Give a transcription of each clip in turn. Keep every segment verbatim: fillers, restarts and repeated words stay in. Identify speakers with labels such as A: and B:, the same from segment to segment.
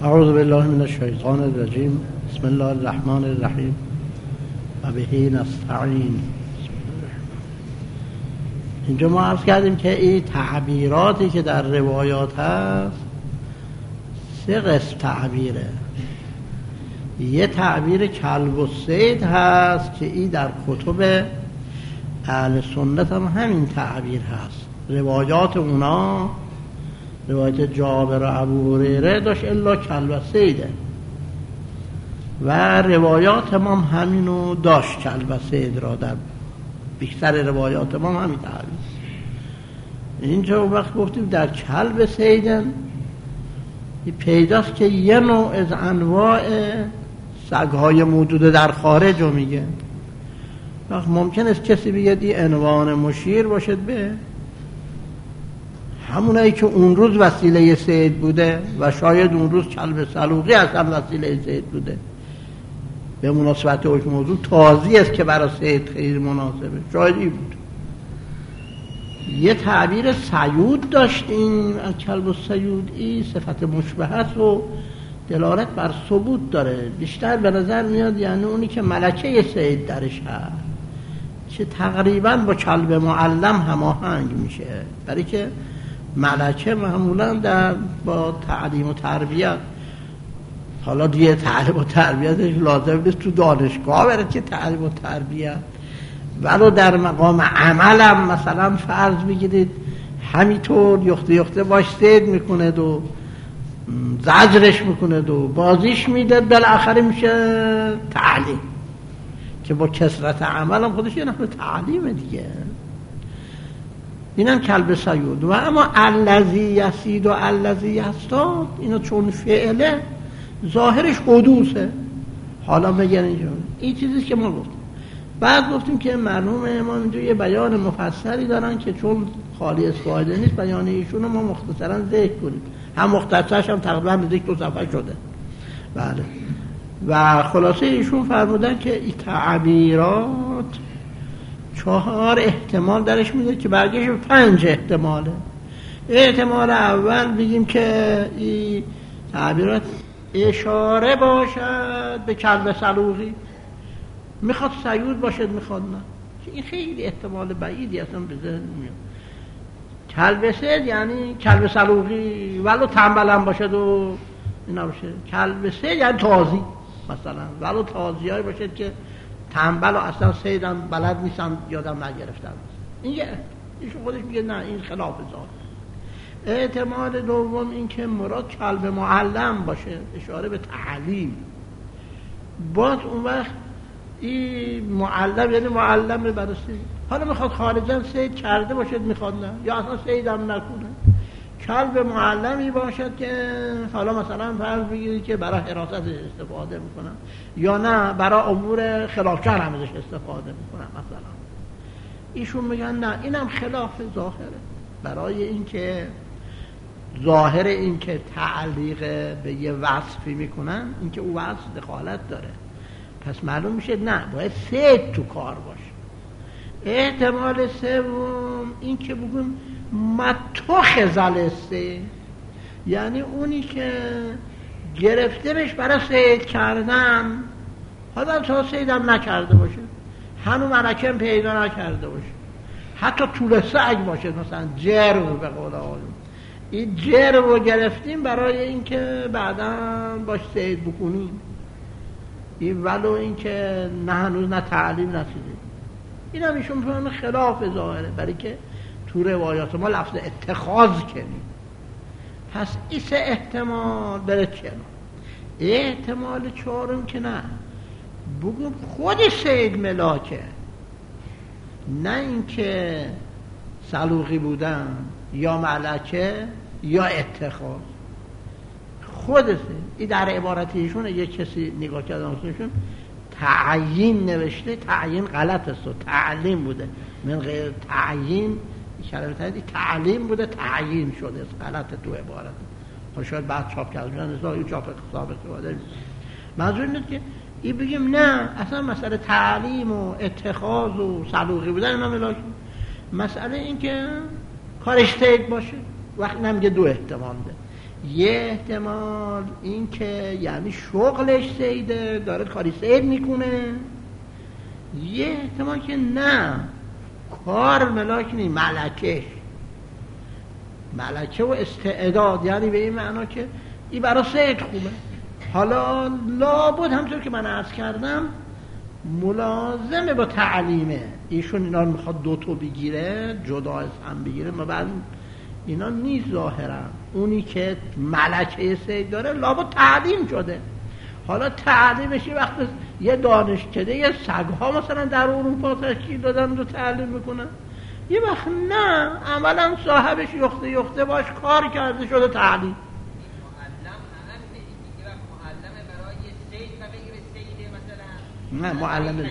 A: اعوذ بالله من الشیطان الرجیم. بسم الله الرحمن الرحیم و بهی نستعین. اینجا ما عرض کردیم که این تعبیراتی که در روایات هست سه قسم تعبیره. یه تعبیر کلب و صید هست که این در کتب اهل سنت هم همین تعبیر هست. روایات اونا روایت جابر و ابو هریره داشت الا کلب و صیده و روایات ما هم همینو داشت، کلب و صید را در بیشتر روایات ما هم همین تعبیر. اینجا وقت گفتیم در کلب صیدن پیداست که یه نوع از انواع سگ‌های موجود در خارج رو میگه. وقت ممکن است کسی بگه این عنوان مشیر باشد به همونایی که اون روز وسیله صید بوده و شاید اون روز کلب صلوقی اصلا وسیله صید بوده. به مناسبت اوش موضوع تازی است که برای صید خیلی مناسبه، شاید این بود. یه تعبیر سیود داشتیم از کلب و سیود، این صفت مشبهت و دلالت بر ثبوت داره. بیشتر به نظر میاد یعنی اونی که ملکه صید درش هست که تقریبا با کلب معلم هماهنگ میشه، برای که ملکه معمولا در با تعلیم و تربیت، حالا دیگه تعلیم و تربیتش لازم نیست تو دانشگاه بره که تعلیم و تربیت، ولو در مقام عملم مثلا فرض بگیرید همینطور یخته یخته باش صید میکنه و زجرش میکنه و بازیش میده، بالاخره میشه تعلیم که با کثرت عملم خودش یه نحو تعلیمه دیگه. اینم کلب سیود. و اما الذی یسید و الذی یصطاد، اینو چون فعله ظاهرش حدوثه. حالا بگن اینجا این چیزی که ما گفتیم. بعد گفتیم که مرحوم امام اینجا یه بیان مفصلی دارن که چون خالی از فایده نیست بیان ایشون رو ما مختصرا ذکر کنیم. هم مختصرش هم تقریبا به ذکر دو صفحه شده. بله. و خلاصه ایشون فرمودن که این تعبیرات چهار احتمال درش میده که برگش پنج احتماله. احتمال اول بگیم که این تعبیرات اشاره باشد به کلب صلوقی، میخواد سیود باشد میخواد نه، این خیلی احتمال بعیدی اصلا به ذهن نمیاد. کلب صید یعنی کلب صلوقی ولو تنبلم باشد و اینا باشه. کلب صید یعنی تازی، مثلا ولو تازی های باشد که تنبل و اصلا صیدم بلد نیستم یادم نگرفتم. این یه ایشون خودش میگه نه این خلاف ظاهر. احتمال دوم این که مراد کلب معلم باشه، اشاره به تعلیم. باز اون وقت این معلم یعنی معلم برای صید، حالا میخواد خارجا صید کرده باشد میخواد نه، یا اصلا صیدم نکنه. کلب معلمی باشد که حالا مثلا فرض بگیرید که برای حراست استفاده میکنن، یا نه برای امور خلاف شرع هم ازش استفاده میکنن مثلا. ایشون میگن نه اینم خلاف ظاهره، برای اینکه ظاهر این که تعلیق به یه وصفی میکنن این که او وصف دخالت داره، پس معلوم میشه نه باید صید تو کار باشه. احتمال سوم این که بگیم متخذ الصید، یعنی اونی که گرفته بهش برای صید کردن، حالا تا صیدم نکرده باشه، هنو ملکم پیدا نکرده باشه، حتی طول سگ باشه، مثلا جرو به قول آقایون، این جرو رو گرفتیم برای اینکه بعدا باش صید بکنیم، این ولو اینکه نه هنوز نه تعلیم نشده. این هم ایشون فرمان خلاف ظاهره، برای که تو روایات ما لفظ اتخاذ کنیم. پس این سه احتمال بره کنار. احتمال چهارم که نه بگم خود صید ملاکه، نه اینکه صلوقی بودن یا ملکه یا اتخاذ، خود صید. این در عبارتیشون یک کسی نگاه کرده اصلشون تعیین نوشته، تعیین غلط است و تعلیم بوده، من غیر تعیین کلمه تعیین تعلیم بوده تعیین شده است، غلط تو عبارت. حالا شاید بعد چاپ کرده میشن اصلا این چاپ حساب استفاده. منظور اینه که این بگیم نه اصلا مسئله تعلیم و اتخاذ و صلوقی بودن اینا ملاک، مسئله این که کارش صید باشه. وقت نمیگه دو احتمال ده، یه احتمال این که یعنی شغلش سیده، داره کاری سید میکنه. یه احتمال که نه، کار ملاک نی، ملکش، ملکه و استعداد، یعنی به این معنا که این برای سید خوبه. حالا لابد همطور که من عرض کردم ملازمه با تعلیمه، ایشون اینا رو میخواد دوتو بگیره، جدا از هم بگیره، ما بعد اینا نیست ظاهرا. اونی که ملکه سید داره لابد تعلیم شده. حالا تعلیمش یه وقت یه دانشکده یه سگها مثلا در اروپا تشکیل دادن و تعلیم میکنن، یه وقت نه، عملا صاحبش یخته یخته باش کار کرده شده تعلیم. نه معلم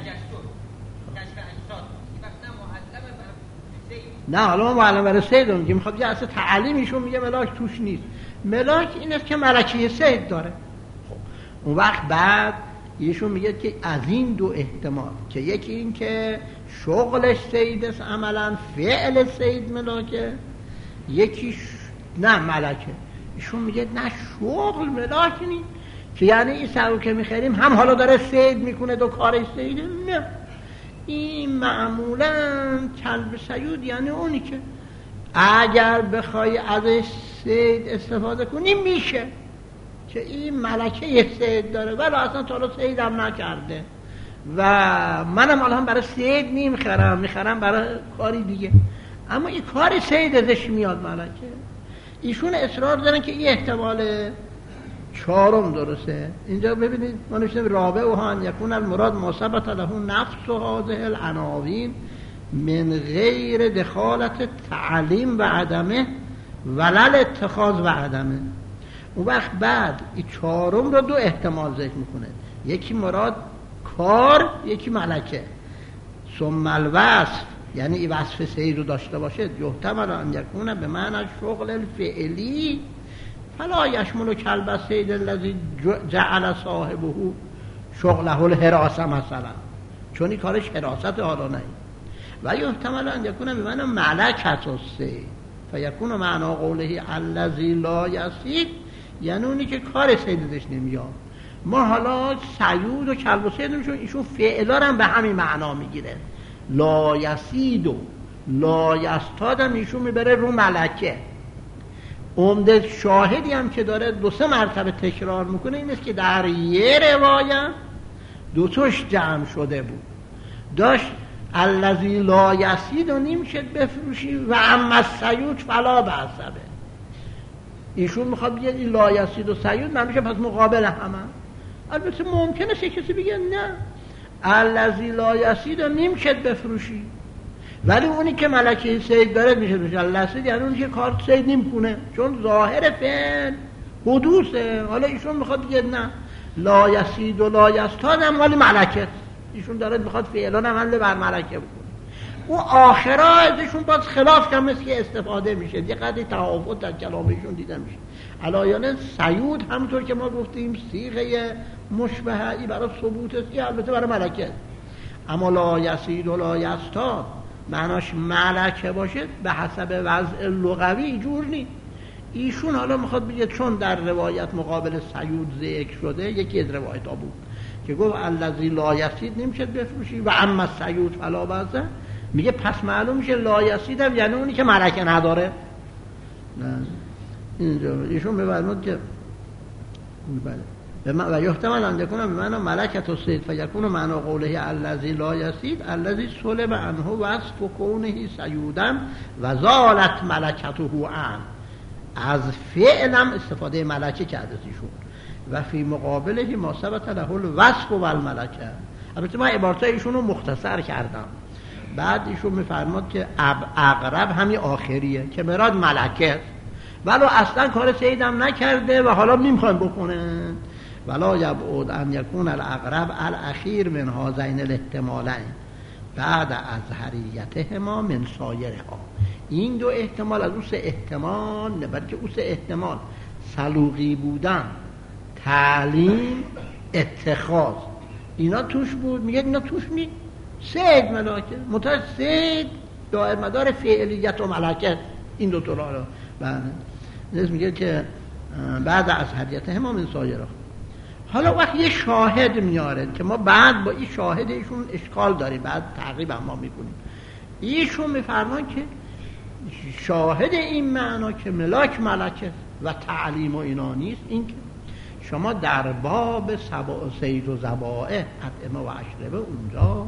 A: نه حالا ما معلم برای سید رو میگیم، میخواد یه اصلا تعلیمیشون میگه ملاک توش نیست. ملاک این است که ملکه سید داره. خب اون وقت بعد ایشون میگه که از این دو احتمال که یکی این که شغلش سید است، عملا فعل سید ملاکه، یکی ش... نه ملکه. ایشون میگه نه شغل ملاک نیست، که یعنی این سرو که میخریم هم حالا داره سید میکنه دو کارش سیده. نه، این معمولا کلب سیود یعنی اونی که اگر بخوای ازش سید استفاده کنی میشه که این ملکه سید داره ولی اصلا تا حالا سید هم نکرده و منم حالا هم برای سید نمیخرم، میخرم برای کاری دیگه، اما این کار سید ازش میاد ملکه. ایشون اصرار دارن که این احتمال چهارم درسته. اینجا ببینید ما نوشتیم رابعها ان یکون المراد ما ثبت له نفس هذه العناوین من غیر دخالت تعلیم و عدمه ولل اتخاذ و عدمه. اون وقت بعد این چهارم رو دو احتمال ذکر میکنه، یکی مراد کار، یکی ملکه. ثم الوصف یعنی این وصف سید رو داشته باشه، یحتمل ان یکون به معنی شغل الفعلی فلا یشمل کلب السید الذی جعل صاحبه شغله الحراسه مثلا، چون این کارش حراست حالا نه. و یحتمل ان یکون به معنی ملکه السید فیکون معنا قوله الذی لا یصید، یعنی اونی که کار سیدش نمیاد. ما حالا سیود و کلب و سید میشون، ایشون فعلا هم به همین معنا میگیره. لا یصید و لا یصطاد هم ایشون میبره رو ملکه. عمده شاهدی هم که داره دو سه مرتبه تکرار میکنه این است که در یه روایت دو توش جمع شده بود، داشت الذی لا یصید و نمیشد بفروشی و اما السیود فلا بأسبه. ایشون میخواد بگه این لا یصید و سیود نمیشه پس مقابل همه. البته ممکنه چه کسی بگه نه الذی لا یصید و نمیشد بفروشی، ولی اونی که ملکه سید داره میشه بشه الاسید، یعنی اونی که کار سید نمیکنه، چون ظاهر فعل حدوثه. حالا ایشون میخواد بگه نه لا یصید و لا یصطاد هم ولی ملکه، ایشون داره میخواد فعلا عمل بر ملکه بکنه. اون آخرا ازشون باز خلاف کم است که استفاده میشه، یه قدری تفاوت در کلامشون دیده میشه. علایانه سیود همونطور که ما گفتیم صیغه مشبهه‌ای برای ثبوت است، البته برای ملکه. اما لا یصید و لا یصطاد معناش ملکه باشه به حسب وضع لغوی جور نیست. ایشون حالا میخواد بگه چون در روایت مقابل سیود ذکر شده، یکی از روایت ها بود که گفت الذی لا یصید نمیشه بفروشی و اما سیود فلا بأس، میگه پس معلوم میشه لا یصید هم یعنی اونی که ملکه نداره. نه اینجا ایشون بفرمود که بله و یحتمل ان یکون بمعنی ملکه السید فیکون معنی قوله الذی لا یصید الذی سلب عنه وصف کونه سیودا و زالت ملکته عن. از فعلم استفاده ملکه کرده ایشون و فی مقابله ما ثبت له الوصف و الملکه. البته من عبارت ایشون رو مختصر کردم. بعد ایشون میفرماد که اقرب همین آخریه که مراد ملکه ولو اصلا کار سیدم نکرده و حالا نمیخوایم بکنه. ولا یبعد ان یکون الاقرب الاخیر من هذین الاحتمالین بعد ازهریتهما من سایرها. این دو احتمال از اون سه احتمال نه، بلکه اون سه احتمال سلوقی بودن، تعلیم، اتخاذ، اینا توش بود. میگه اینا توش می سید ملکه متأ سید دائر مدار فعلیت و ملکه این دو تا را بله. میگه که بعد از هدیته هم من سایره. حالا وقت یه شاهد میاره که ما بعد با این شاهد ایشون اشکال داریم، بعد تعقیب هم ما میکنیم. ایشون میفرمان که شاهد این معنا که ملاک ملکه و تعلیم و اینا نیست، این که شما در باب سبا سید و ذبائح اطعمه و اشربه اونجا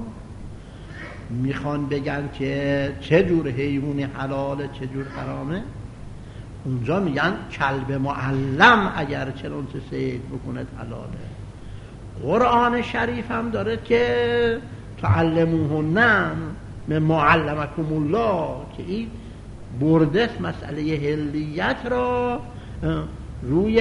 A: میخوان بگن که چه جور حیوانی حلاله چه جور حرامه، اونجا میگن کلب معلم اگر چنانچه صید بکنه حلاله. قرآن شریف هم داره که تعلموهن من معلمکم الله، که این برده مسئله هلیت را روی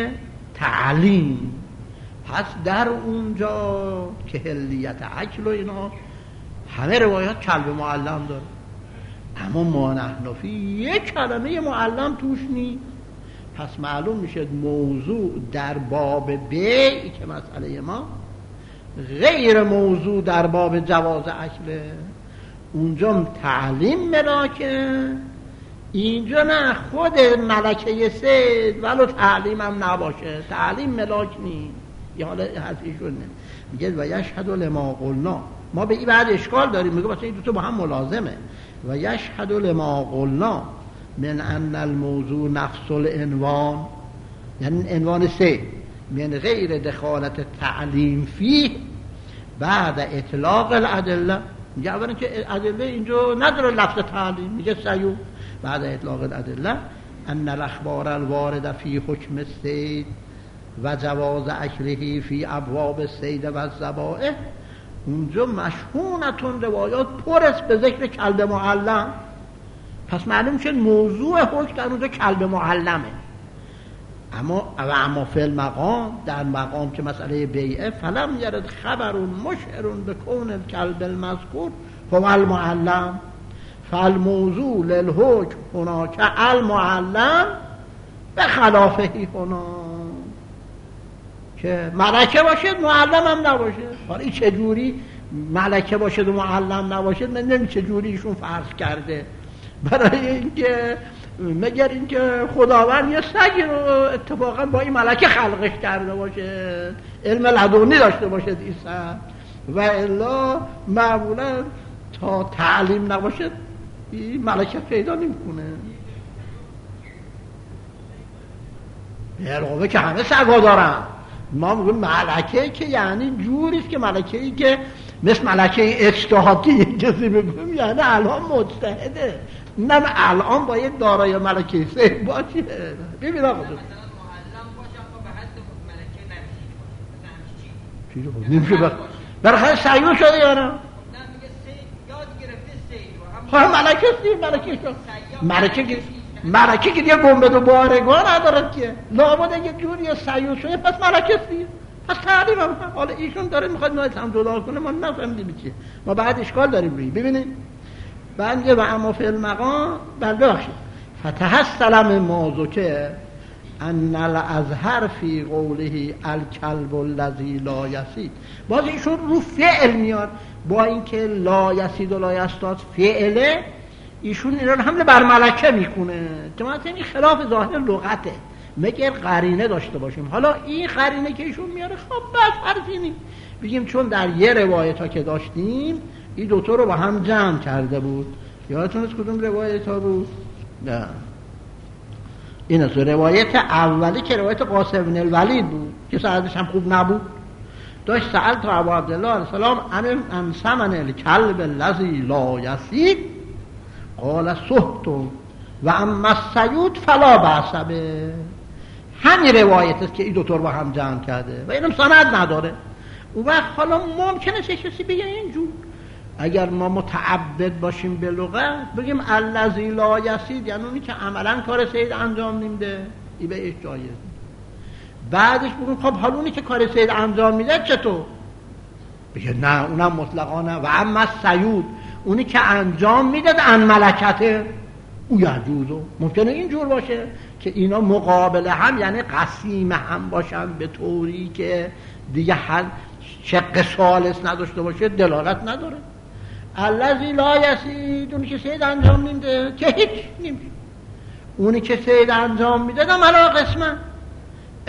A: تعلیم. پس در اونجا که هلیت اکل و اینا همه روایات کلب معلم داره، اما ما نحنفی یک کلمه معلم توش نیست. پس معلوم میشه موضوع در باب بیع که مسئله ما غیر موضوع در باب جواز اکله. اونجا تعلیم ملاکه، اینجا نه خود ملکه سید ولو تعلیم هم نباشه، تعلیم ملاک نیست. یه حالا حسیشون نه میگه و یشهد لما قلنا، ما به این بعد اشکال داریم، میگه مثلا این دوتا با هم ملازمه. و یشهد لما قلنا من ان الموضوع نفس العنوان، یعنی عنوان سید من غیر دخالت تعلیم فيه بعد اطلاق الادله. میگه اولا که ادله اینجا نداره لفظ تعلیم، میگه سیو بعد اطلاق الادله ان الاخبار الوارده فی حکم السید و جواز اکله فی ابواب السید و الذبائح، اونجا مشهونتون روایات پر است به ذکر کلب معلم. پس معلوم شد موضوع حکم در اونجا کلب معلمه. اما و اما فی المقام، در مقام که مسئله بیعه، فلم یرد خبر مشعر بکون الکلب المذکور هو المعلم فالموضوع للحکم هناک المعلم به خلافهی هنا، که ملکه باشد معلم هم نباشه. حالا این چجوری ملکه باشد و معلم نباشد من نمی چجوری ایشون فرض کرده، برای اینکه مگر اینکه خداوند یه سگی رو اتفاقا با این ملکه خلقش کرده باشه، علم لدنی داشته باشه این سگ، و الا معمولا تا تعلیم نباشه این ملکه پیدا نمیکنه. علاوه که همه سگا دارن، ما میگیم ملکه که یعنی جوریست که ملکه ای که مثل ملکه اجتهادی کسی بگیم یعنی الان مجتهده، نه الان باید دارای ملکه سه باشه. ببین آقا مثلا معلم باشه اما به حد ملکه نرسیده باشه، نمیشه بخ برای سیو شده یا نه؟ نه میگه سید یاد گرفته سید و هم ملکه سی ملکه شد ملکه ملکه که دیگه گنبد و بارگاه نداره که لابد اگه جوری سیو شده پس ملکه سی، پس تعلیم هم. حالا ایشون داره میخواد ما هم جدا کنه، ما نفهمیدیم چیه، ما بعد اشکال داریم روی. ببینید بنده و اما فی المقام بنده بخشید فتحصل من موضوع که ان الازهر فی قوله الکلب الذی لا یسید، باز ایشون رو فعل میاد، با اینکه لا یسید و لا یستاد فعله، ایشون اینا رو حمله بر ملکه میکنه که مثلا این خلاف ظاهر لغته، مگر قرینه داشته باشیم. حالا این قرینه که ایشون میاره خب بس حرفی نیست، بگیم چون در یه روایت ها که داشتیم این دوتا رو با هم جمع کرده بود. یادتون از کدوم روایت ها بود؟ نه این از روایت اولی که روایت قاسم بن الولید بود که سندش هم خوب نبود، داشت سأل تا ابو عبدالله علیه السلام ان ثمن الکلب الذی لا یسید قال سحت و اما السیود فلا بأس به. همین روایت است که این دوتا رو با هم جمع کرده و اینم سند نداره. اون وقت حالا ممکنه چه کسی بگه اینجور، اگر ما متعبد باشیم به لغت بگیم الذی لا یسید یعنی اونی که عملا کار سید انجام نمیده، این بهش جایز. بعدش بگیم خب حالا اونی که کار سید انجام میده چطور؟ بگه نه اونم مطلقا نه. و اما السیود اونی که انجام میده ان ملکته او یجوزو، ممکنه اینجور باشه که اینا مقابل هم یعنی قسیم هم باشن به طوری که دیگه حل شق ثالث نداشته باشه، دلالت نداره. الذی لا یسید اونی که سید انجام نمیده که هیچ نمیشه، اونی که سید انجام میده هم علا قسمه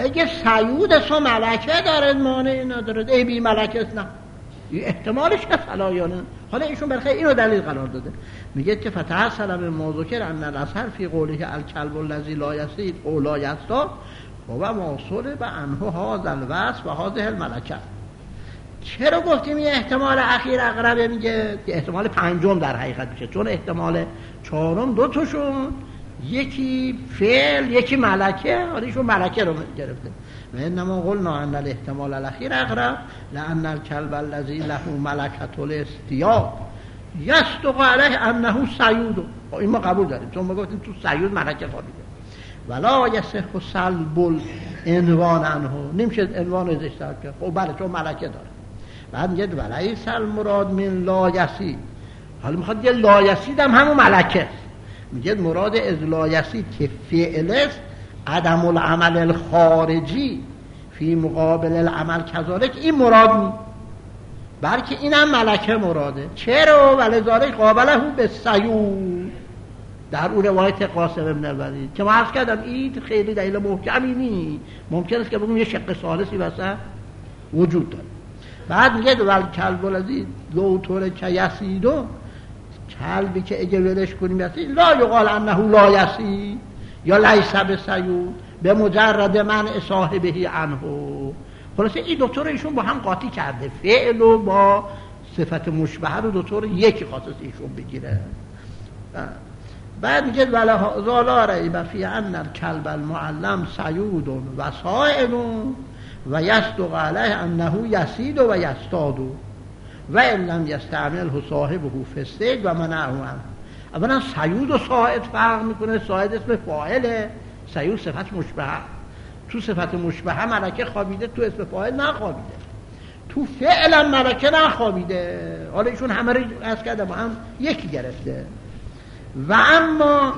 A: اگه سیود سو ملکه دارد مانعی ندارد، ای بی ملکه است، نه این احتمالش که صلاحیانه. حالا ایشون برخی اینو دلیل قرار داده، میگه که فتحصل من موضوع ان الاثر فی قوله الکلب الذی لا یصید او لا یستا و موصول به انه هذا الوصف و هذه الملکه. چرا گفتیم این احتمال اخیر اقربه؟ میگه احتمال پنجم در حقیقت میشه، چون احتمال چهارم دو تاشون یکی فعل یکی ملکه، حالا ایشون ملکه رو گرفته. و انما قلنا ان الاحتمال الاخیر اقرب لان الكلب الذي له ملکه الاستیاء یصدق علیه انه سیود. این ما قبول داریم، چون ما گفتیم تو سیود ملکه خوابیده. ولا یصح سلب العنوان عنه، نمیشه عنوان ازش طرف کرد. خب بله چون ملکه داره. بعد میگه ولیس المراد من لا یصید، حالا میخواد یه لا یصید هم همون ملکه است. میگه مراد از لا یصید که فعل است، عدم العمل الخارجی فی مقابل العمل کذالک، این مراد نی، بلکه اینم ملکه مراده. چرا؟ ولذالک قابله به سیود در اون روایت قاسم ابن الولید که ما عرض کردم این خیلی دلیل محکمی نی، ممکن است که بگم یه شق ثالثی واسه وجود داره. بعد میگه ول کلب الذی لو ترک یصید، کلبی که اگه ولش کنیم یصید لا یقال انه لا یصید یا لیس بسیود به مجرد منع صاحبه عنه. خلاصه این دکتر ایشون با هم قاطی کرده، فعل و با صفت مشبهه رو دکتر یکی خاصه ایشون بگیره. بعد میگه ولا لا ریب فی ان الکلب المعلم سیود و صائد و یصدق علیه انه یصید و یصطاد و ان لم یستعمله صاحبه فسد و منعه عنه. اولا سیود و صائد فرق میکنه. صائد اسم فاعله، سیود صفت مشبهه. تو صفت مشبهه ملکه خوابیده، تو اسم فاعل نخوابیده، تو فعلا ملکه نخوابیده. حالا ایشون همه رو از کرده با هم یکی گرفته. و اما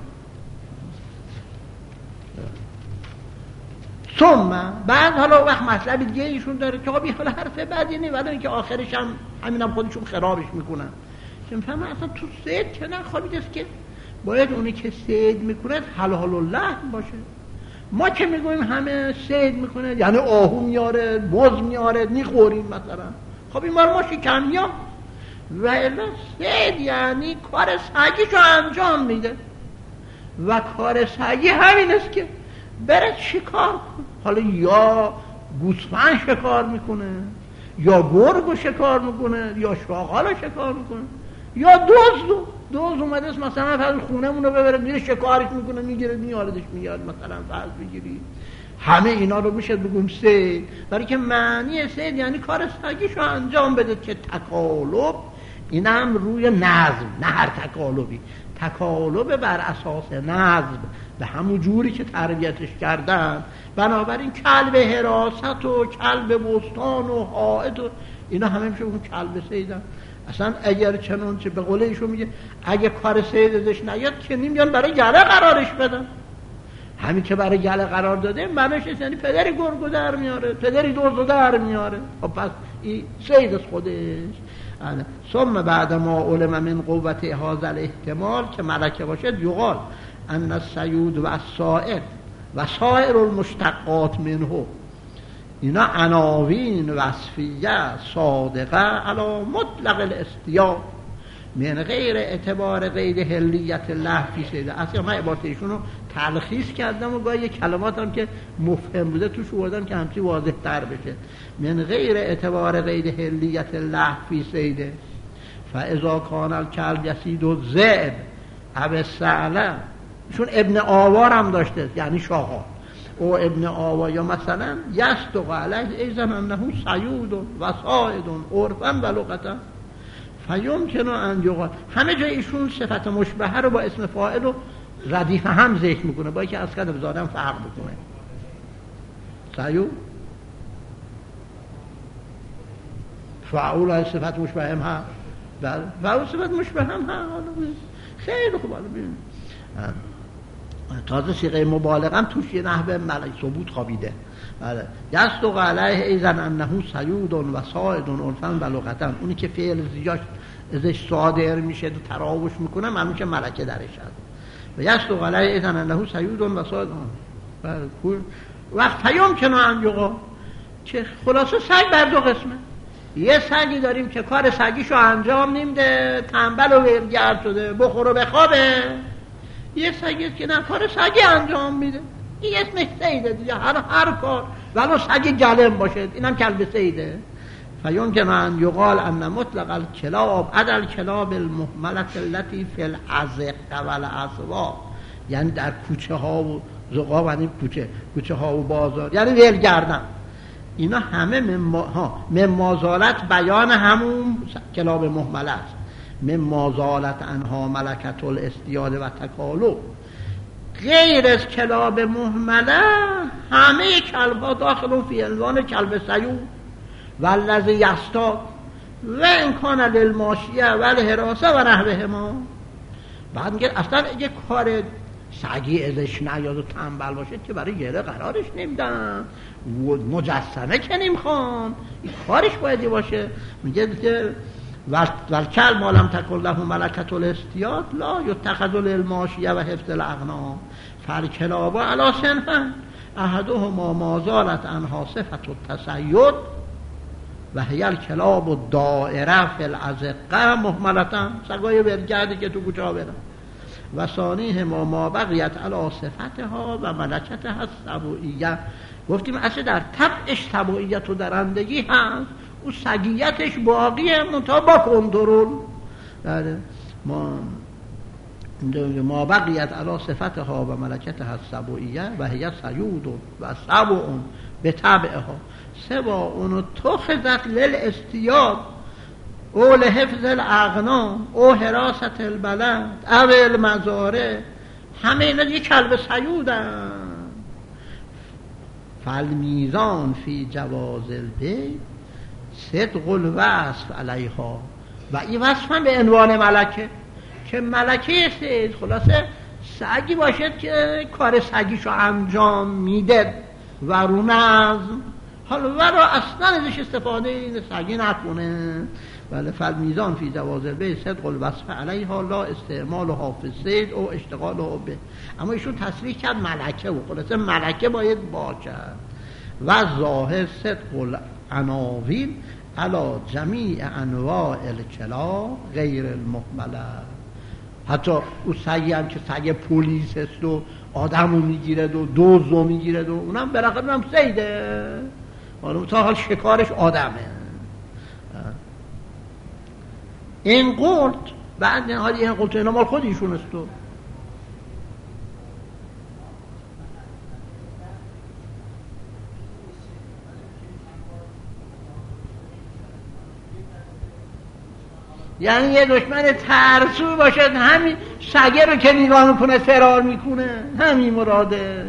A: ثم بعد حالا وقت مطلب دیگه ایشون داره که بی حالا حرف بعدی نه، ولی اینکه آخرش هم همینم خودشون خرابش میکنن. چون فهم اصلا تو سید که نخوابیده است که باید اونی که سید میکنه حلال الله باشه. ما که میگویم همه سید میکنه یعنی آهو میاره، بز میاره، میخوریم مثلا، خب این بار ما شکمی ها و الا سید یعنی کار سگیشو انجام میده و کار سگی همین است که بره شکار کن. حالا یا گوسفند شکار میکنه یا گرگو شکار میکنه یا شاغالو شکار میکنه یا دزدو دوز اومده است مثلا فرض خونمون رو ببره میره شکارش میکنه میگیره میاردش میاد مثلا فرض بگیری. همه اینا رو میشه بگیم سید، برای که معنی سید یعنی کار سگیشو انجام بده که تکالب این هم روی نظم، نه هر تکالبی، تکالب بر اساس نظم به همون جوری که تربیتش کردن. بنابراین کلب حراست و کلب بستان و حائط و اینا همه میشه اون کلب سیدن. اصلا اگر چنانچه به قول ایشون میگه اگه کار سید ازش نیاد که نمیان برای گله قرارش بدن. همین که برای گله قرار داده معنیش یعنی پدری گرگو در میاره، پدری دزدو در میاره. خب پس این سید از خودش. ثم بعد ما علم من قوت هذا الاحتمال که ملکه باشد یقال ان السیود و الصائد و سایر المشتقات منه اینا عناوین وصفیه صادقه علی مطلق الاستیاء من غیر اعتبار قید حلیت الله فی سیده. اصلا من عبارت ایشون رو تلخیص کردم و گاهی یک کلمات هم که مفهم بوده توش بردم که همچی واضح تر بشه. من غیر اعتبار قید حلیت الله فی سیده فاذا کان الکلب یصید الذئب او الثعلب، چون ابن آوار هم داشته یعنی شاغال او ابن آوا یا مثلا یصدق علیه ایضا انه سیود و صائد عرفا و لغتا فیمکن ان یقال. همه جای ایشون صفت مشبهه رو با اسم فاعل و ردیف هم ذکر میکنه، با اینکه از کدام زادم فرق بکنه. سیود فاعل های صفت مشبهه هم هست، بله فاعل صفت مشبهه هم هست. خیلی خوب. حالا ببینید تازه صيغه مبالغه هم توش یه نحوه ملک ثبوت خوابیده. بله یصدق علیه ایضا انه سیود و صائد عرفا و لغتا، اونی که فعل زیاش ازش صادر میشه و تراوش میکنه معلومه که ملکه درش هست. و یصدق علیه ایضا انه سیود و صائد. بله وقت پیام کنه انجقا که خلاصه سگ بر دو قسمه. یه سگی داریم که کار سگیشو انجام نمیده، تنبل و ولگرد شده، بخور و بخوابه. یه سگی که نه، کار سگی انجام میده، این اسمش سیده دیگه، هر هر کار ولو سگ جلم باشه اینم کلب سیده. فیمکن ان یقال ان مطلق الکلاب عدل کلاب المهملة التي فی الحظق والاسواق، یعنی در کوچه ها و زقا و کوچه کوچه ها و بازار، یعنی ولگردن. اینا همه من مازالت بیان همون کلاب محمله است. من مازالت انها ملکت الاستیاد و تکالب. غیر از کلاب محمله همه کلب ها داخل فی عنوان کلب سیود و الذی یصطاد و امکان للماشیه و الحراسه و نحوهما. بعد میگه اصلا اگه کار سگی ازش نیاد و تنبل باشه که برای گره قرارش نمیدن و مجسمه که نمیخوان، این کارش بایدی باشه. میگه که والکلب ما لم تکن له ملکة الاستیاد لا یتخذ للماشیه و حفظ الاغنام فالکلاب علی صنفین احدهما ما زالت عنها صفة التصید و هی الکلاب الدائره فی الازقه مهملة، سگای ولگردی که تو کوچه ها برن. و ثانیه ما ما بقیت علی صفتها و ملکتها السبوعیه. گفتیم اصلا در طبعش سبوعیت و درندگی هست، او سگیتش باقیه منتها با کنترل. ما ما بقیت علی صفتها و ملکتها السبوعیه و هی سیود و سبع بطبعها سبع تخذت للاستیاد او لحفظ الاغنام او حراست البلد او المزارع. همه اینا یه کلب سیودن. فالمیزان فی جواز البیع صدق الوصف علیها، و این وصف هم به عنوان ملکه که ملکه سید خلاصه سگی باشد که کار سگیشو انجام میده و رو نظم، حالا ورا اصلا ازش استفاده این سگی نکنه. بله. فالمیزان فی جواز البیع صدق الوصف علیها لا استعمالها فی الصید او اشتغالها به. اما ایشون تصریح کرد ملکه و خلاصه ملکه باید باشد. و ظاهر صدق العناوین علی جمیع انواع الکلاب غیر المهمله. حتی او سگی هم که سگ پلیس است و آدمو میگیرد و دوزو میگیرد و اونم برقم هم سیده، اونم تا حال شکارش آدمه. این قلت بعد نهایی این قلت اینا مال خود ایشون است. یعنی یه دشمن ترسو باشد همین سگه رو که نگاه میکنه فرار میکنه، همین مراده.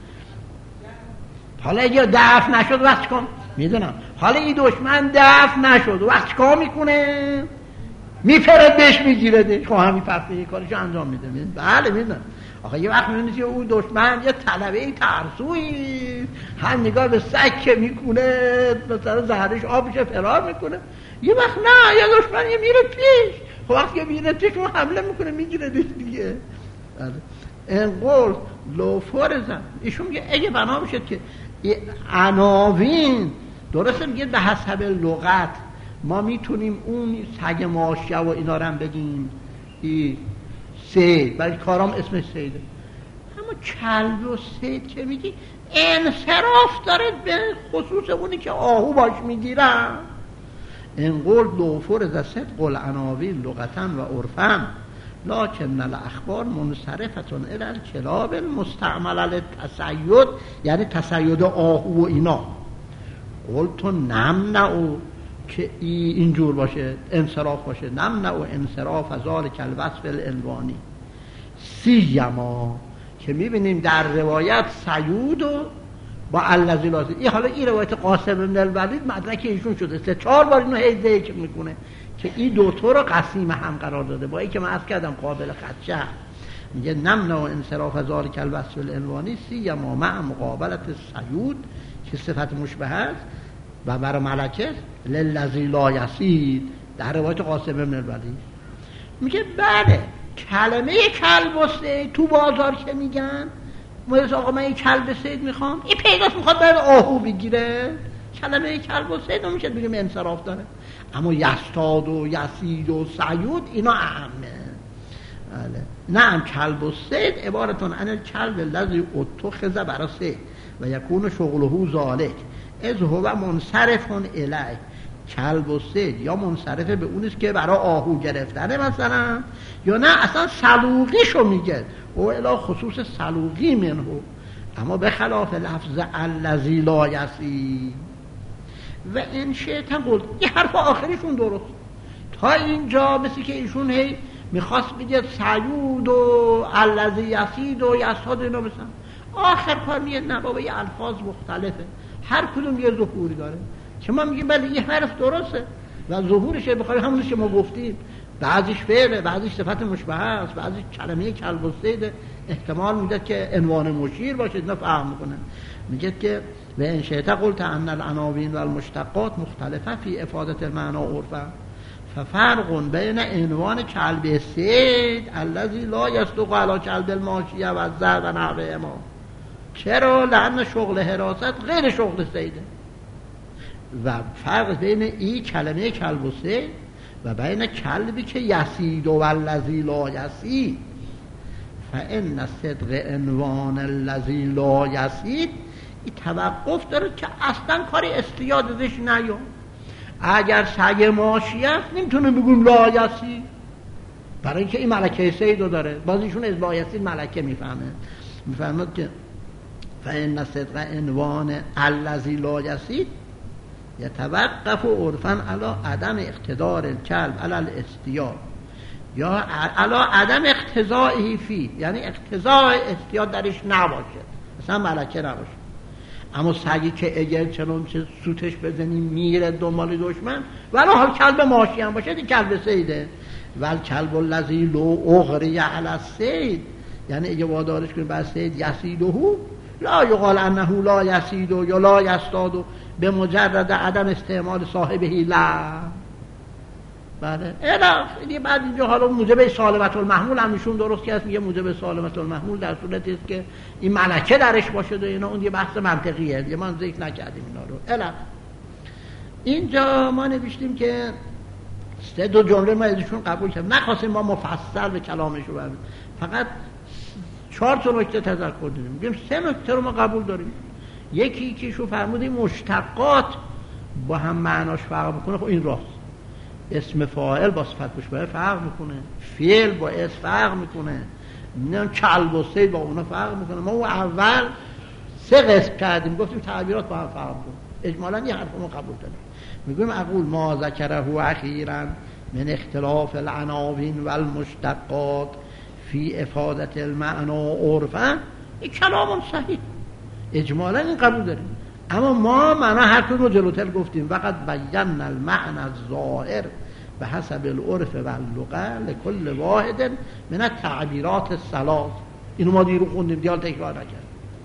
A: حالا اگه دفع نشد وقت کن میدونم، حالا این دشمن دفع نشد وقت کن میکنه میپرد بهش میگیردش، خب همین فرقی کارشو انجام میده. بله میدونم. آخه یه وقت میبینید که اون دشمن یه طلبه ترسویی هم نگاه به سگ که میکنه مثلا زهرش آبش فرار میکنه، یه وقت نه یه دشمن یه میره پیش، خب وقتی که میره پیش اون حمله میکنه میگیردش دیگه. این قول لو فرزن ایشون میگه اگه بنا بشد که عناوین درسته میگه به حسب لغت ما میتونیم اون سگ ماشیه و اینا رو هم بگیم ای سید، برای کارام اسمش سیده. اما کلب و سید که میگی انصراف داره به خصوص اونی که آهو باش میگیرن. این قول دوفر از صدق العناوین لغتا و عرفا لکن الاخبار منصرفتون الى الکلاب المستعمله للتصید، یعنی تصید آهو و اینا. قلتو نمنعو که اینجور باشه انصراف باشه، نمنعو انصراف از ذالک الوصف العنوانی سیما که میبینیم در روایت سیود و با الذی لازم. این حالا این روایت قاسم بن الولید مدرک ایشون شده، سه چهار بار اینو هی ذکر میکنه که این دوتا رو قسیم هم قرار داده با این که من عرض کردم قابل خدشه. میگه نمنع انصراف از ذالک الوصف العنوانی سیما مع مقابلت سیود که صفت مشبه است و برای ملکه للذی لا یصید در روایت قاسم بن الولید. میگه بله کلمه کلب و سید تو بازار که میگن مدرس آقا من یک کلب صید میخوام، این پیداست میخواد باید آهو بگیره، کلمه کلب و صید رو میشه بگیم انصراف داره. اما یستاد و یسید و سیود اینا اهمه. بله. نعم کلب و صید عبارتون عن الکلب الذی اتخذ برای صید و یکون شغله ذالک اذ هو منصرف الیه. کلب و صید یا منصرفه به اونیست که برای آهو گرفتنه مثلا، یا نه اصلا سلوقیشو میگه او الی خصوص سلوقی منه، اما به خلاف لفظ الذی لا یسی و این شیطان گفت. یه حرف آخریشون درست تا اینجا مثل که ایشون هی میخواست بگه سیود و الذی یسید و یساد اینا مثلا، آخر کار میگه نه بابا یه الفاظ مختلفه، هر کدوم یه ظهوری داره که ما میگیم بله یه حرف درسته و ظهورش بخواد همونش که ما گفتیم، بعضیش فعله، بعضیش صفت مشبهه است، بعضیش کلمه کلب و صید احتمال میده که عنوان مشیر باشه، اینا فهم میکنه. میگه که و ان شئت قلت ان العناوین و المشتقات مختلفه فی افاده المعنا عرفا ففرق بین عنوان کلب صید الذی لا یصدق علی کلب الماشیه و الزر و نحوه ما. چرا؟ لأن شغل حراست غیر شغل صیده و فرق بین این کلمه کلب و صید و بین کلبی که یسید و الذی لا یسید. فان صدق عنوان الذی لا یسید این توقف داره که اصلا کاری اصطیاد ازش نیام. اگر سگ ماشی است نمیتونه بگیم لا یسید، برای اینکه این ملکه صیدو داره، باز ایشون از لا یسید ملکه میفهمه. میفهمد که فان صدق عنوان الذی لا یسید یتوقف عرفا علی عدم اقتدار الکلب علی الاصطیاد یا علی عدم اقتضائه فی، یعنی اقتضاء اصطیاد درش نباشه، مثلا ملکه نباشه. اما سگی که اگر چنون چه سوتش بزنی میره دنبال دشمن، ولی حال کلب ماشی هم باشه، این کلب صیده. ول کلب الذی لو اغری علی الصید، یعنی اگه وادارش کنی بر صید یسیده لا یقال انه لا یسید یا لا یستاد به مجرد عدم استعمال صاحبه لا. بله الا دیگه بعد اینجا حالا موجب سالمت المحمول همیشون درست که هست، میگه موجب سالمت المحمول در صورتی است که این ملکه درش باشه و اینا، اون یه بحث منطقیه دیگه، ما ذکر نکردیم اینا رو. الا اینجا ما نوشتیم که سه دو جمله ما ازشون قبول کردیم، نخواستیم ما مفصل به کلامش رو بریم، فقط چهار تا نکته تذکر دادیم. میگیم سه نکته رو ما قبول داریم. یکی که شو فرمودیم مشتقات با هم معناش فرق میکنه، خب این راست، اسم فاعل با صفت مشبهه فرق میکنه، فعل با اسم فرق میکنه، نه کلب و صید با اونا فرق میکنه. ما اون اول سه قسم کردیم، گفتیم تعبیرات با هم فرق میکنه، اجمالاً یه حرف ما قبول داریم. میگیم اقول ما ذکره اخیراً من اختلاف العناوین و المشتقات فی افادت المعنا عرفا، این کلام صحیح، اجمالاً این قبول داریم. اما ما معنا هر کدوم رو جلوتر گفتیم، فقط بیان المعنى الظاهر به حسب العرف و اللغه لكل واحد من التعبیرات الثلاث. اینو ما دیرو خوندیم، دیال تکرار نکردیم.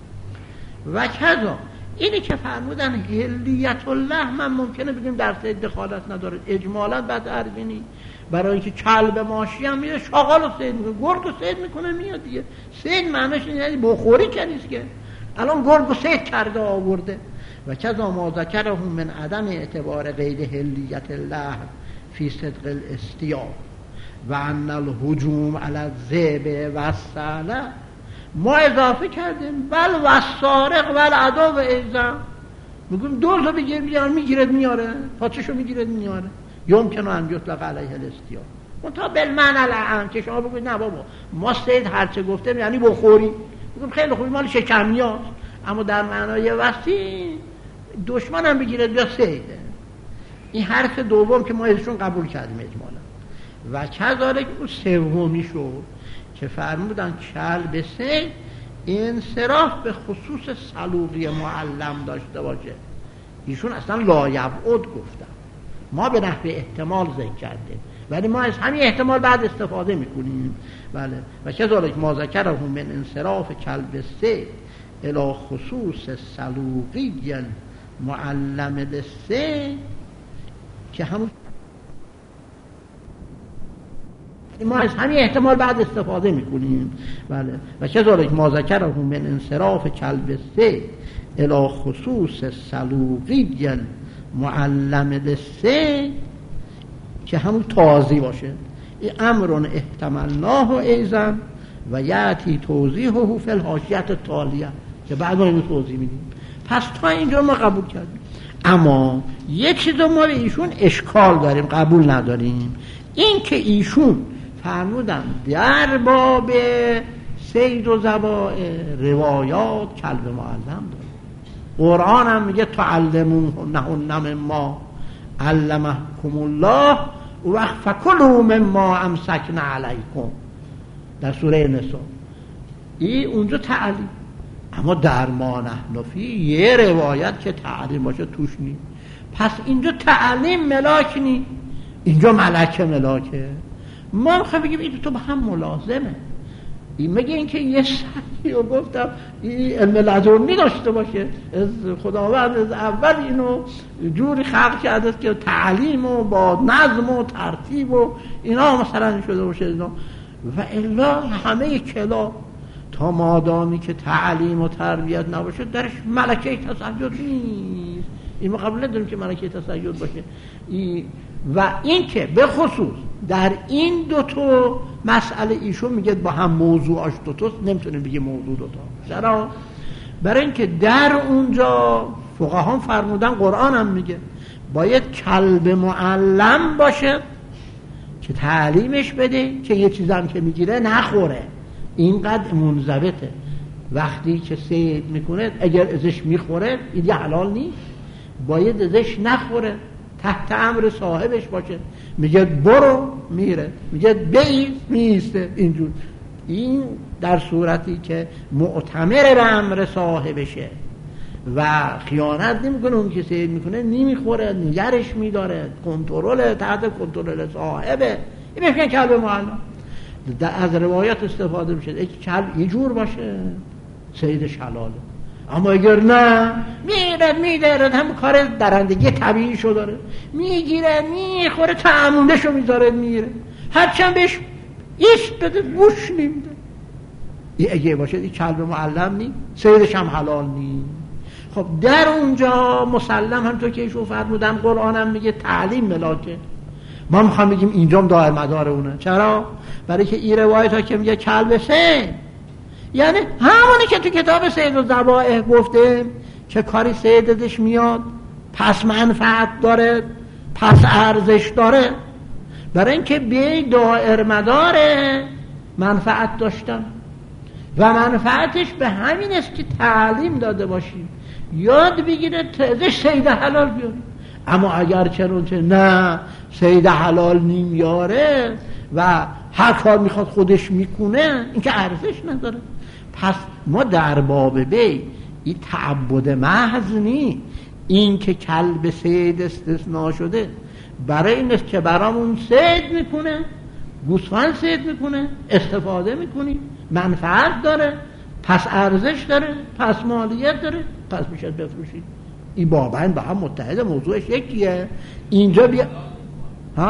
A: و کذا اینی که فرمودن هلیت الله، من ممکنه بگیم در صید دخالت نداره، اجمالاً بعد عربینی برای اینکه کلب ماشی هم میره شاغال و صید میکنه، گرگ و صید میکنه میاد دیگه. صید معنیش یعنی بخوری که نیست که، الان گرگ و صید کرده آورده. و کذا ما ذکره من عدم اعتبار قید هلیت الله فی صدق الاصطیاد و ان الهجوم علی الذئب و الثعلب، ما اضافه کردیم بل و السارق و العدو ایضا، میگیم دوزو بگیر بیار میگیرد میاره، پاچشو میگیرد میاره، یمکن ان یطلق علیه الاصطیاد. منتها بالمعنی العام که شما بگید نه بابا ما صید هرچه گفتیم یعنی بخوری، میگیم خیلی خوبی مال شکمیاست، اما در معنای وسیع دشمن هم بگیرد یا صیده. این حرف دوم که ما ازشون قبول کردیم اجمالا. و کذالک اون سومی شد که فرمودن کلب صید انصراف به خصوص سلوقی معلم داشته باشه. ایشون اصلا لایبعد گفتن، ما به نحو احتمال ذکر کردیم، ولی ما از همین احتمال بعد استفاده میکنیم. بله و کذالک ما ذکره من انصراف کلب صید الی خصوص سلوقی معلم للصید، که همون ما از همین احتمال بعد استفاده میکنیم. بله. و کذالک ما ذکره من انصراف کلب سه الی خصوص سلوقی معلم لسه، که همون تازی باشه، این امرون احتملناه ایضا و یأتی توضیحه فی الحاشیه تالیه، که بعد ما اینو توضیح میدیم. پس تا اینجا ما قبول کردیم. اما یک چیز ما به ایشون اشکال داریم، قبول نداریم، این که ایشون فرمودن در باب صید و ذبائح روایات کلب معلم داره. قرآن هم میگه تعلمونهن مما علمکم الله و فکلوا مما امسکن علیکم در سوره نساء. این اونجا تعلیم، اما در ما نحن فی یه روایت که تعلیم باشه توش نی. پس اینجا تعلیم ملاک نی، اینجا ملکه ملاکه. ما میخوام بگیم این تو با هم ملازمه. این میگه این که یه شرطی رو گفتم این علم لدنی داشته باشه، از خداوند از اول اینو جوری خلق کرده که تعلیم و با نظم و ترتیب و اینا مثلا شده باشه اینا. و الا همه کلا تا مادامی که تعلیم و تربیت نباشه درش ملکه تسید نیست. این ما قبول نداریم که ملکه تسید باشه. این و این که به خصوص در این دوتا مسئله ایشون میگه با هم موضوعاش دوتاست، نمیتونه بگه موضوع دوتا. چرا؟ برای اینکه در اونجا فقها فرمودن، قرآن هم میگه باید کلب معلم باشه که تعلیمش بده که یه چیزم که میگیره نخوره. اینقدر منضبطه. وقتی که صید میکنه اگر ازش میخوره این یه حلال نیست، باید ازش نخوره، تحت امر صاحبش باشه. میگه برو میره، میگه بیست میسته. اینجور این در صورتی که معتمر به امر صاحبشه و خیانت نمیکنه، اون که صید میکنه نمیخوره، نگرش میداره، کنترل تحت کنترل صاحبه، این میگن کلب معلم. از روایت استفاده میشه ای کلب یه جور باشه صیدش حلاله، اما اگر نه میره میداره، هم کار درندگی طبیعی شو داره، میگیره میخوره، تعمونده شو میذاره میره، هرچند بهش ایست بده گوش نمیده. این اگه باشه این کلب معلم نی، صیدش هم حلال نی. خب در اونجا مسلم هم تو که ایشون فرمودن، قرآن هم میگه تعلیم ملاکه. ما میخوام بگیم اینجا هم دائر مدار اونه. چرا؟ برای که این روایت ها که میگه کلب صید، یعنی همونی که تو کتاب صید و ذبائح گفته که کاری صید ازش میاد، پس منفعت داره، پس ارزش داره. برای اینکه به دائر مدار منفعت داشتن و منفعتش به همین است که تعلیم داده باشیم، یاد بگیره ازش صید حلال بیاره. اما اگر چنانچه نه صید حلال نمیاره و هر کار میخواد خودش میکنه، این که ارزش نداره. پس ما در باب بی این تعبد محض نی، این که کلب صید استثناء شده برای این است که برامون صید میکنه، گوسفند صید میکنه، استفاده میکنیم، منفعت داره، پس ارزش داره، پس مالیت داره، پس میشه بفروشید. این بابین با هم متحد، موضوعش یکیه. اینجا بیا ها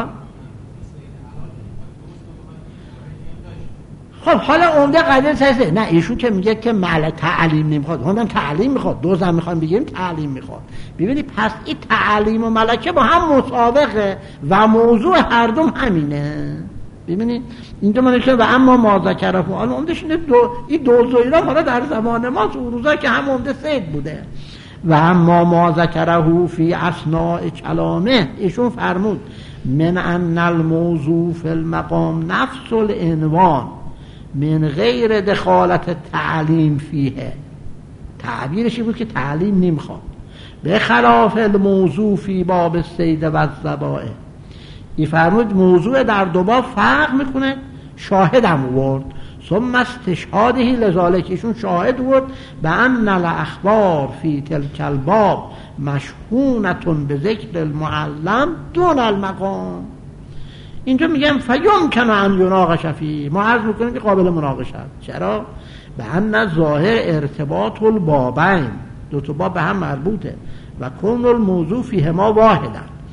A: خب حالا عمده قضیه سیسته نه، ایشون که میگه که مال تعلیم نمیخواد، هم تعلیم میخواد، دوز هم میخوام بگیم تعلیم میخواد. ببینید پس این تعلیم و ملکه با هم مسابقه و موضوع هر دوم همینه. ببینید اینجا ما نشه و اما ما ذکره فعال عمدش اینه دو این دوز و اینا حالا در زمان ما اون روزا که هم عمده صید بوده. و اما ما ذکره فی اثناء کلامه، ایشون فرمود من ان الموضوع فی المقام نفس العنوان من غیر دخالت تعلیم فیه. تعبیرش بود که تعلیم نمیخواد، به خلاف الموضوع فی باب الصید و الذبائح. این فرمود موضوع در دو باب فرق میکنه. شاهد هم ورد ثم استشهاده لذالک، ایشون شاهد ورد به ان الاخبار فی تلک الباب مشحونتون به ذکر المعلم دون المقام. اینجا میگم فیمکن ان یناقش فیه، ما عرض میکنیم که قابل مناقشه. چرا؟ به ان ظاهر ارتباط البابین، دو تا باب به هم مربوطه و کن الموضوع فیهما واحدا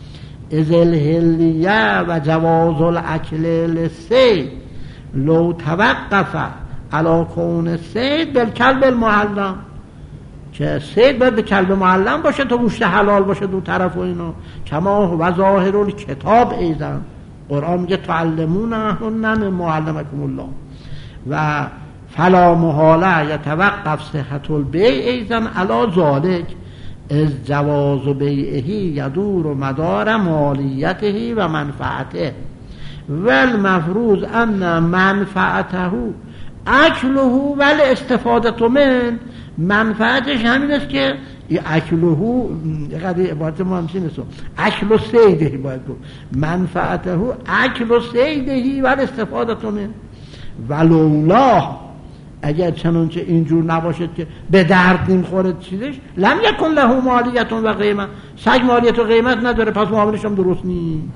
A: از الهلیه و جواز الاکل للصید لو توقف علی کون صید بالکلب المعلم، که صید باید به کلب معلم باشه تا گوشت حلال باشه دو طرف و اینو، کما و ظاهر الکتاب ایضا، قرآن میگه تعلمونهن معلمکم الله و فلا محاله یتوقف صحت البیع ایضا علی ذالک از جواز بیعه یدور مدار مالیته و منفعته و المفروض ان منفعته اکله و الاستفاده من، منفعتش همین است که اکله قضیه عبارت ما همچین است، اکل و صیده باید گفت، منفعته اکل و صیده و الاستفاده من، ولولا اگر چنانچه اینجور نباشد که به درد نمیخوره چیزش، لم یکن له مالیت و قیمت، سگ مالیت و قیمت نداره پس معاملش هم درست نیست.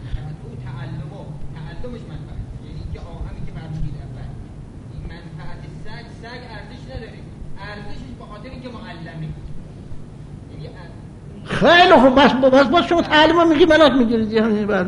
A: خیلی خوب، بس بس بس شما تعلیم ها میگی منات میگیرید یعنی بله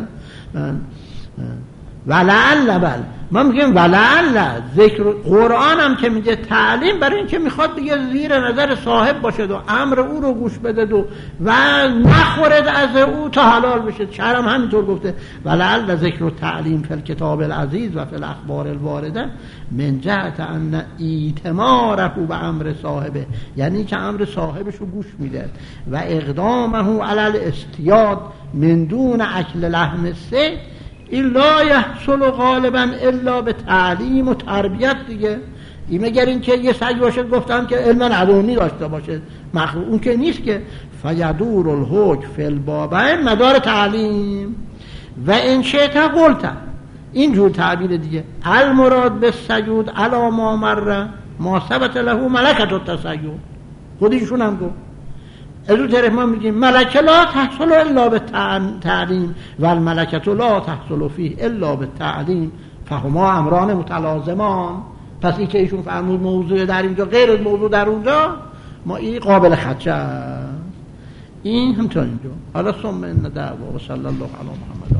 A: ولعل بل ما میگیم ولعل ذکر قرآن هم که میگه تعلیم برای این که میخواد دیگه زیر نظر صاحب باشد و امر او رو گوش بده و و نخورد از او تا حلال بشه. شرم همینطور گفته ولعل ذکر و تعلیم فی الکتاب العزیز و فی الاخبار الوارده من جهت ان ایتماره به امر صاحبه، یعنی که امر صاحبش رو گوش میده و اقدامه علی الاستیاد من دون اکل لحم الصید این لا یحصل غالبا الا به تعلیم و تربیت دیگه. این مگر این که یه سگ باشد گفتم که علم عدونی داشته باشه مخلوق، اون که نیست که فیدور الحکم فی البابین مدار تعلیم و این شیطه قلت اینجور تعبیر دیگه المراد به سجود علا ما مره ما ثبت له ملکت التسید، خودشون هم گفت ازو طرف ما میگیم ملکه لا تحصل الا به تعلیم و الملکت لا تحصل فیه الا به تعلیم فهما امران متلازمان. پس این که ایشون فرمود موضوع در اینجا غیر از موضوع در اونجا، ما این قابل خدشه این همچنین اینجا. حالا ثم ان دعوا و صلی الله علی محمد.